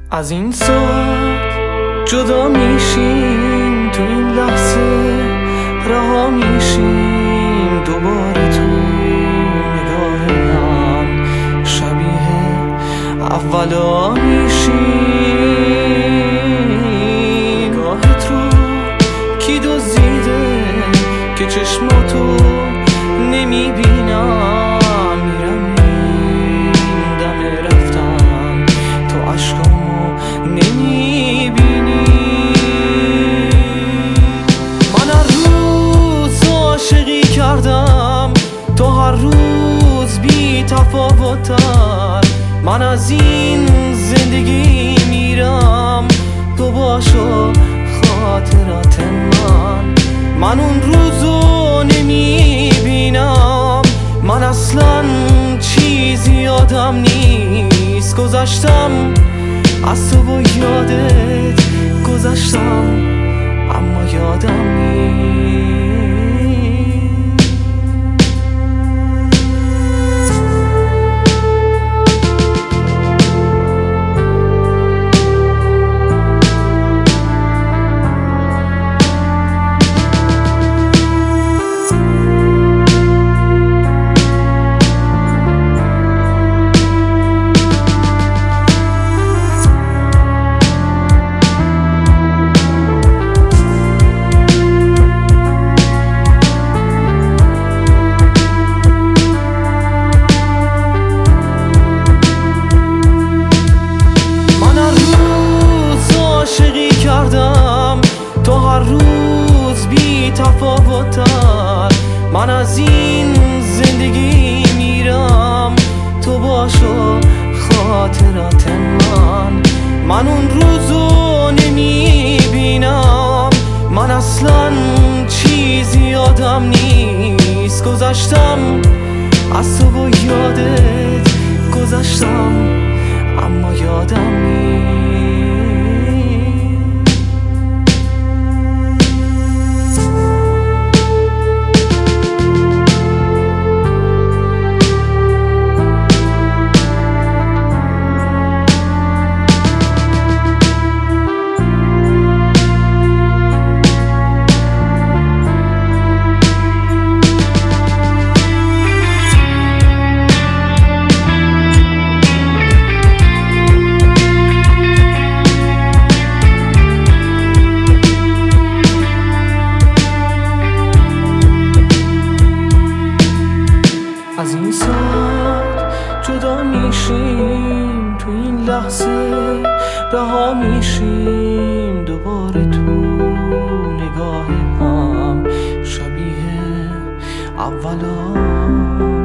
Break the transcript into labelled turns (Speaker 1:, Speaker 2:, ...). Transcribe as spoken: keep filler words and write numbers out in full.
Speaker 1: از این ساعت جدا میشیم، تو این لحظه رها میشیم، دوباره تو نگاه هم شبیه اولا میشیم. نگاهت رو کی دزدیده که چشماتو نمیبینم، میرم این دم رفتن تو عشقامو نمیبینی. من هر روز عاشقی کردم، تو هر روز بی تفاوت‌تر. من از این زندگی میرم، تو باشو خاطرات من. من اون روزو نمیبینم، من اصلا چیزی یادم نیست. گذشتم از تو و یادت گذشتم، اما یادم نیست. تو هر روز بی تفاوت‌تر. من از این زندگی میرم، تو باشو خاطرات من. من اون روزو نمیبینم، من اصلا چیزی یادم نیست. گذشتم از تو و یادت گذشتم، اما یادم نیست. از این ساعت جدا میشیم، تو این لحظه رها میشیم، دوباره تو نگاه هم شبیه اولا